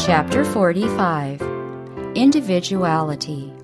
Chapter 45. Individuality.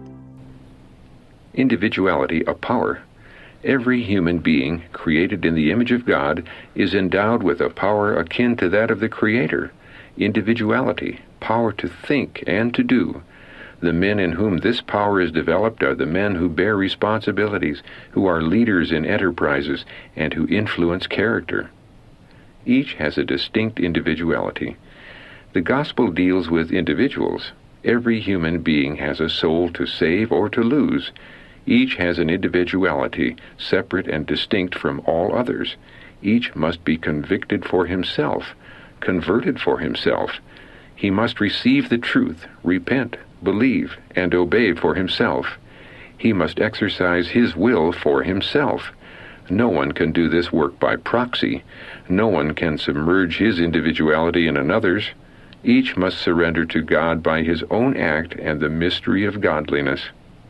Individuality, a power. Every human being, created in the image of God, is endowed with a power akin to that of the Creator. Individuality, power to think and to do. The men in whom this power is developed are the men who bear responsibilities, who are leaders in enterprises, and who influence character. Each has a distinct individuality. The gospel deals with individuals. Every human being has a soul to save or to lose. Each has an individuality, separate and distinct from all others. Each must be convicted for himself, converted for himself. He must receive the truth, repent, believe, and obey for himself. He must exercise his will for himself. No one can do this work by proxy. No one can submerge his individuality in another's. Each must surrender to God by his own act and the mystery of godliness.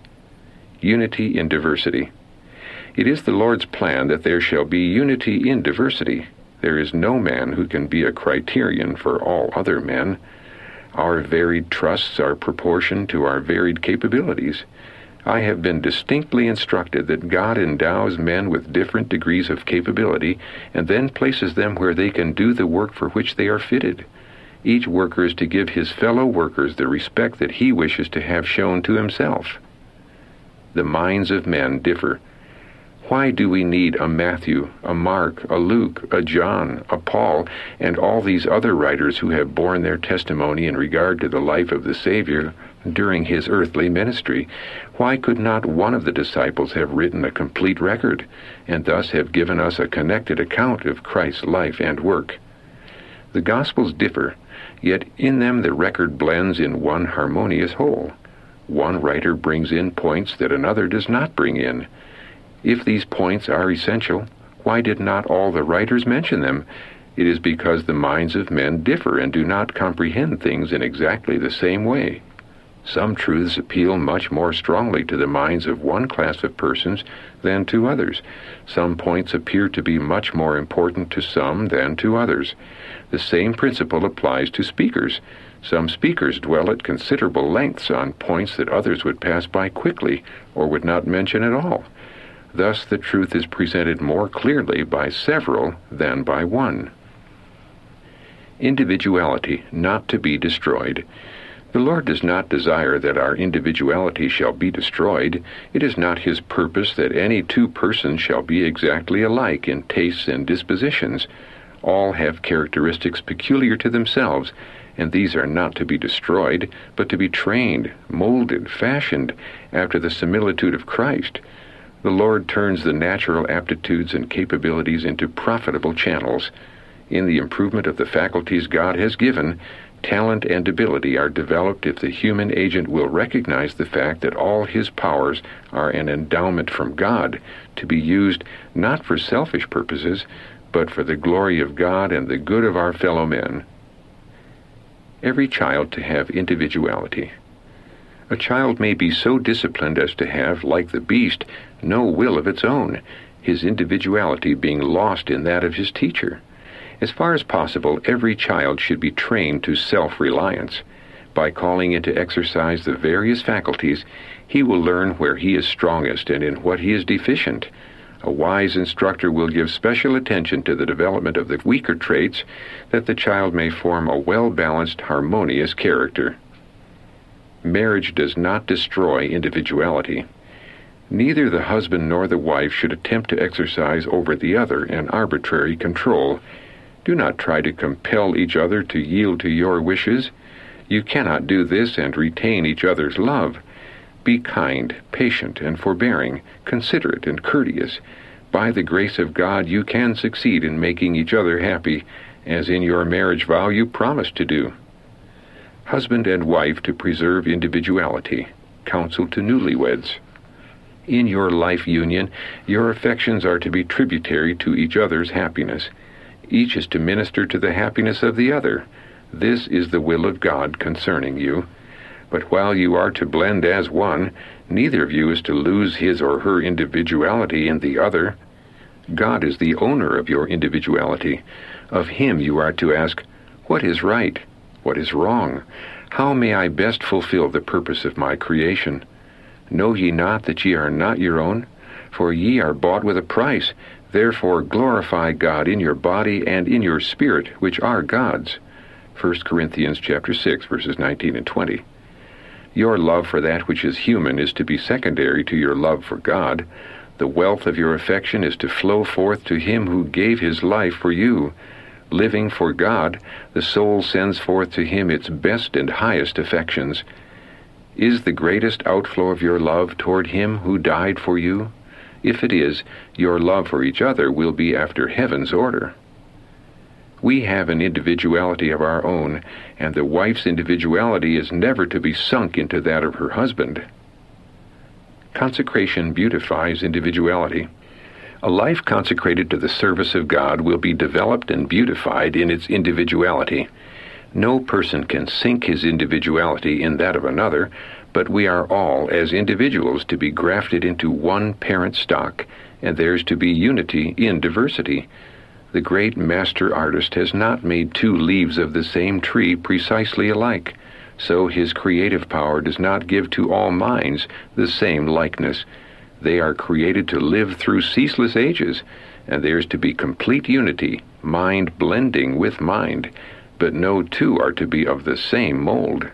Unity in diversity. It is the Lord's plan that there shall be unity in diversity. There is no man who can be a criterion for all other men. Our varied trusts are proportioned to our varied capabilities. I have been distinctly instructed that God endows men with different degrees of capability and then places them where they can do the work for which they are fitted. Each worker is to give his fellow workers the respect that he wishes to have shown to himself. The minds of men differ. Why do we need a Matthew, a Mark, a Luke, a John, a Paul, and all these other writers who have borne their testimony in regard to the life of the Savior during his earthly ministry? Why could not one of the disciples have written a complete record, and thus have given us a connected account of Christ's life and work? The Gospels differ, yet in them the record blends in one harmonious whole. One writer brings in points that another does not bring in. If these points are essential, why did not all the writers mention them? It is because the minds of men differ and do not comprehend things in exactly the same way. Some truths appeal much more strongly to the minds of one class of persons than to others. Some points appear to be much more important to some than to others. The same principle applies to speakers. Some speakers dwell at considerable lengths on points that others would pass by quickly or would not mention at all. Thus the truth is presented more clearly by several than by one. Individuality not to be destroyed. The Lord does not desire that our individuality shall be destroyed. It is not his purpose that any two persons shall be exactly alike in tastes and dispositions. All have characteristics peculiar to themselves, and these are not to be destroyed, but to be trained, molded, fashioned after the similitude of Christ. The Lord turns the natural aptitudes and capabilities into profitable channels. In the improvement of the faculties God has given, talent and ability are developed if the human agent will recognize the fact that all his powers are an endowment from God, to be used not for selfish purposes, but for the glory of God and the good of our fellow men. Every child to have individuality. A child may be so disciplined as to have, like the beast, no will of its own, his individuality being lost in that of his teacher. As far as possible, every child should be trained to self-reliance. By calling into exercise the various faculties, he will learn where he is strongest and in what he is deficient. A wise instructor will give special attention to the development of the weaker traits, that the child may form a well-balanced, harmonious character. Marriage does not destroy individuality. Neither the husband nor the wife should attempt to exercise over the other an arbitrary control. Do not try to compel each other to yield to your wishes. You cannot do this and retain each other's love. Be kind, patient, and forbearing, considerate and courteous. By the grace of God you can succeed in making each other happy, as in your marriage vow you promised to do. Husband and wife to preserve individuality. Counsel to newlyweds. In your life union, your affections are to be tributary to each other's happiness. Each is to minister to the happiness of the other. This is the will of God concerning you. But while you are to blend as one, neither of you is to lose his or her individuality in the other. God is the owner of your individuality. Of him you are to ask, "What is right? What is wrong? How may I best fulfill the purpose of my creation? Know ye not that ye are not your own? For ye are bought with a price. Therefore glorify God in your body and in your spirit, which are God's. 1 Corinthians chapter 6, verses 19 and 20. Your love for that which is human is to be secondary to your love for God. The wealth of your affection is to flow forth to Him who gave His life for you. Living for God, the soul sends forth to Him its best and highest affections. Is the greatest outflow of your love toward Him who died for you? If it is, your love for each other will be after heaven's order. We have an individuality of our own, and the wife's individuality is never to be sunk into that of her husband. Consecration beautifies individuality. A life consecrated to the service of God will be developed and beautified in its individuality. No person can sink his individuality in that of another, but we are all, as individuals, to be grafted into one parent stock, and there's to be unity in diversity. The great master artist has not made two leaves of the same tree precisely alike, so his creative power does not give to all minds the same likeness. They are created to live through ceaseless ages, and there is to be complete unity, mind blending with mind, but no two are to be of the same mold.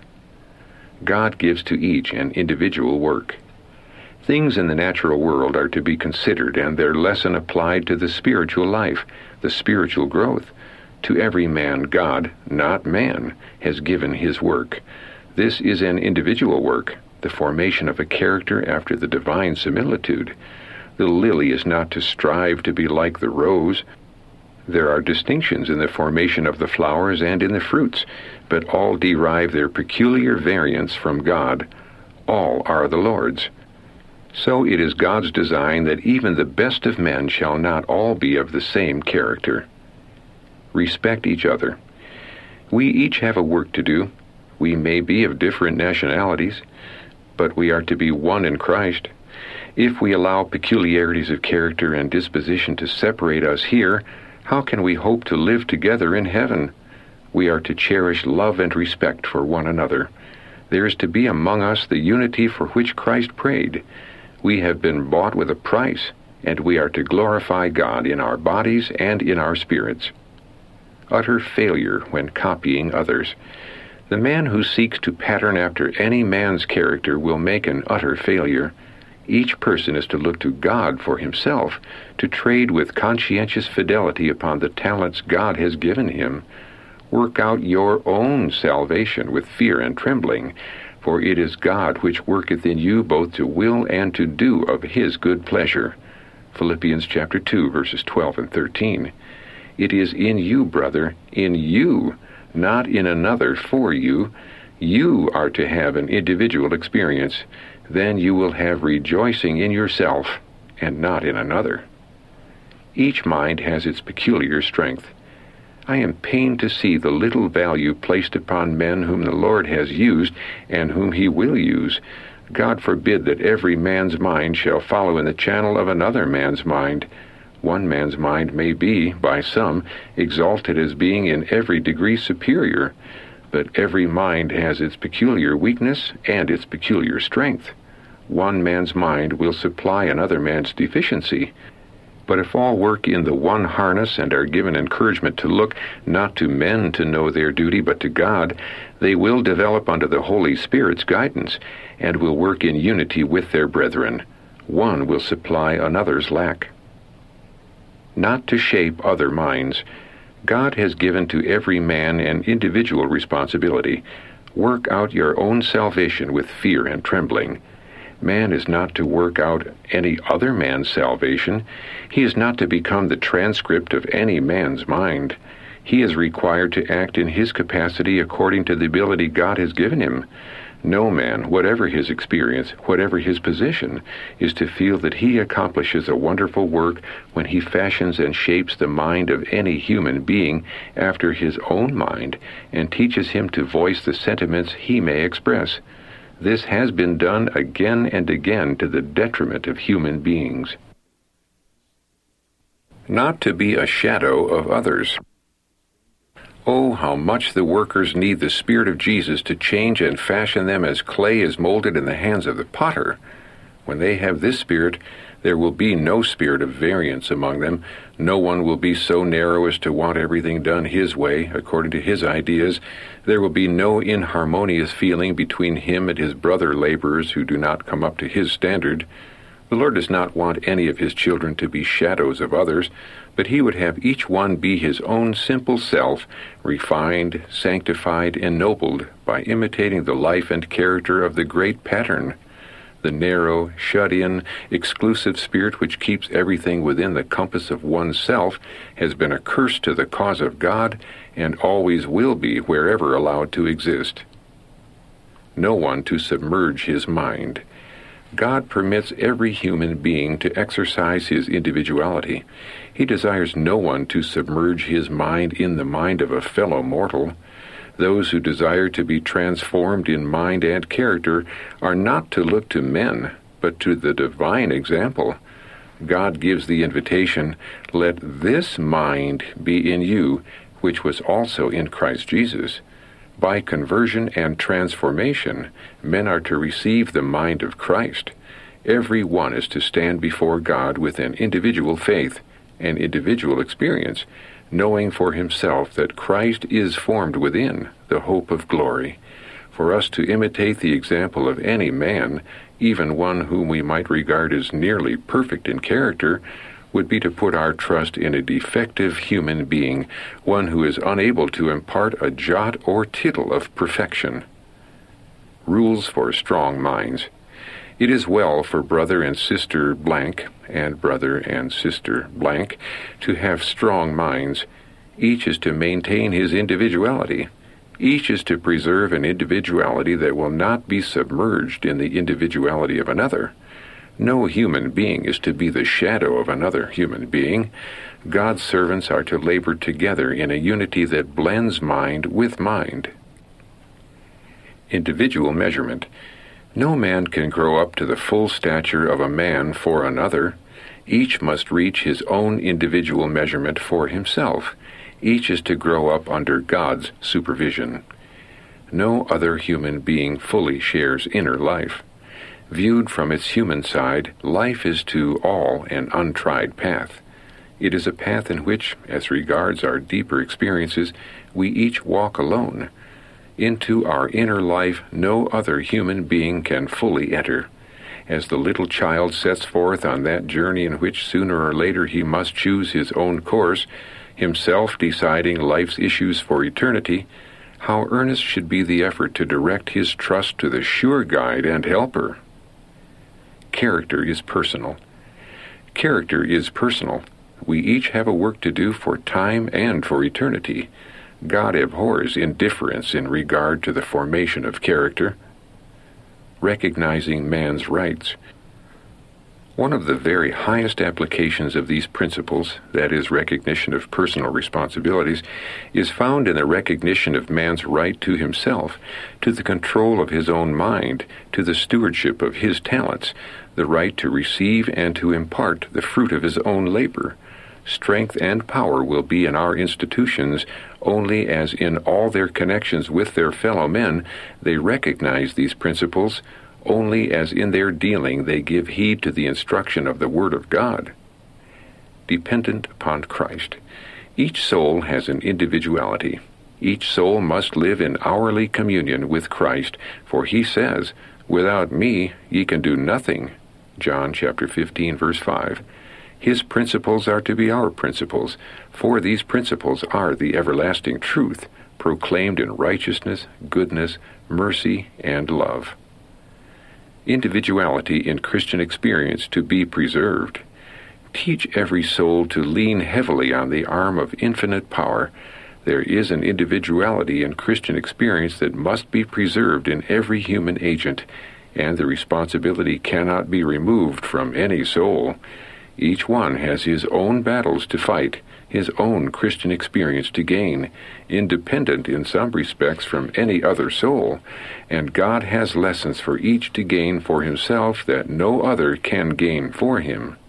God gives to each an individual work. Things in the natural world are to be considered and their lesson applied to the spiritual life, the spiritual growth. To every man God, not man, has given his work. This is an individual work, the formation of a character after the divine similitude. The lily is not to strive to be like the rose. There are distinctions in the formation of the flowers and in the fruits, but all derive their peculiar variance from God. All are the Lord's. So it is God's design that even the best of men shall not all be of the same character. Respect each other. We each have a work to do. We may be of different nationalities, but we are to be one in Christ. If we allow peculiarities of character and disposition to separate us here, how can we hope to live together in heaven? We are to cherish love and respect for one another. There is to be among us the unity for which Christ prayed. We have been bought with a price, and we are to glorify God in our bodies and in our spirits. Utter failure when copying others. The man who seeks to pattern after any man's character will make an utter failure. Each person is to look to God for himself, to trade with conscientious fidelity upon the talents God has given him. Work out your own salvation with fear and trembling, for it is God which worketh in you both to will and to do of his good pleasure. Philippians chapter 2, verses 12 and 13. It is in you, brother, in you, not in another for you. You are to have an individual experience. Then you will have rejoicing in yourself and not in another. Each mind has its peculiar strength. I am pained to see the little value placed upon men whom the Lord has used and whom he will use. God forbid that every man's mind shall follow in the channel of another man's mind. One man's mind may be, by some, exalted as being in every degree superior, but every mind has its peculiar weakness and its peculiar strength. One man's mind will supply another man's deficiency. But if all work in the one harness and are given encouragement to look not to men to know their duty, but to God, they will develop under the Holy Spirit's guidance, and will work in unity with their brethren. One will supply another's lack. Not to shape other minds. God has given to every man an individual responsibility. Work out your own salvation with fear and trembling. Man is not to work out any other man's salvation. He is not to become the transcript of any man's mind. He is required to act in his capacity according to the ability God has given him. No man, whatever his experience, whatever his position, is to feel that he accomplishes a wonderful work when he fashions and shapes the mind of any human being after his own mind and teaches him to voice the sentiments he may express. This has been done again and again to the detriment of human beings. Not to be a shadow of others. Oh, how much the workers need the Spirit of Jesus to change and fashion them as clay is molded in the hands of the potter. When they have this Spirit, there will be no spirit of variance among them. No one will be so narrow as to want everything done his way, according to his ideas. There will be no inharmonious feeling between him and his brother laborers who do not come up to his standard. The Lord does not want any of his children to be shadows of others, but he would have each one be his own simple self, refined, sanctified, ennobled by imitating the life and character of the great pattern. The narrow, shut-in, exclusive spirit which keeps everything within the compass of oneself has been a curse to the cause of God and always will be wherever allowed to exist. No one to submerge his mind. God permits every human being to exercise his individuality. He desires no one to submerge his mind in the mind of a fellow mortal. Those who desire to be transformed in mind and character are not to look to men, but to the divine example. God gives the invitation, "Let this mind be in you, which was also in Christ Jesus." By conversion and transformation, men are to receive the mind of Christ. Every one is to stand before God with an individual faith, an individual experience, knowing for himself that Christ is formed within, the hope of glory. For us to imitate the example of any man, even one whom we might regard as nearly perfect in character, would be to put our trust in a defective human being, one who is unable to impart a jot or tittle of perfection. Rules for strong minds. It is well for brother and sister blank and brother and sister blank to have strong minds. Each is to maintain his individuality. Each is to preserve an individuality that will not be submerged in the individuality of another. No human being is to be the shadow of another human being. God's servants are to labor together in a unity that blends mind with mind. Individual measurement. No man can grow up to the full stature of a man for another. Each must reach his own individual measurement for himself. Each is to grow up under God's supervision. No other human being fully shares inner life. Viewed from its human side, life is to all an untried path. It is a path in which, as regards our deeper experiences, we each walk alone. Into our inner life no other human being can fully enter. As the little child sets forth on that journey in which sooner or later he must choose his own course, himself deciding life's issues for eternity, how earnest should be the effort to direct his trust to the sure guide and helper. Character is personal. Character is personal. We each have a work to do for time and for eternity. God abhors indifference in regard to the formation of character. Recognizing man's rights. One of the very highest applications of these principles, that is, recognition of personal responsibilities, is found in the recognition of man's right to himself, to the control of his own mind, to the stewardship of his talents, the right to receive and to impart the fruit of his own labor. Strength and power will be in our institutions only as in all their connections with their fellow men they recognize these principles, only as in their dealing they give heed to the instruction of the Word of God. Dependent upon Christ. Each soul has an individuality. Each soul must live in hourly communion with Christ, for he says, "Without me ye can do nothing." John chapter 15, verse 5. His principles are to be our principles, for these principles are the everlasting truth, proclaimed in righteousness, goodness, mercy, and love. Individuality in Christian experience to be preserved. Teach every soul to lean heavily on the arm of infinite power. There is an individuality in Christian experience that must be preserved in every human agent, and the responsibility cannot be removed from any soul. Each one has his own battles to fight, his own Christian experience to gain, independent in some respects from any other soul, and God has lessons for each to gain for himself that no other can gain for him.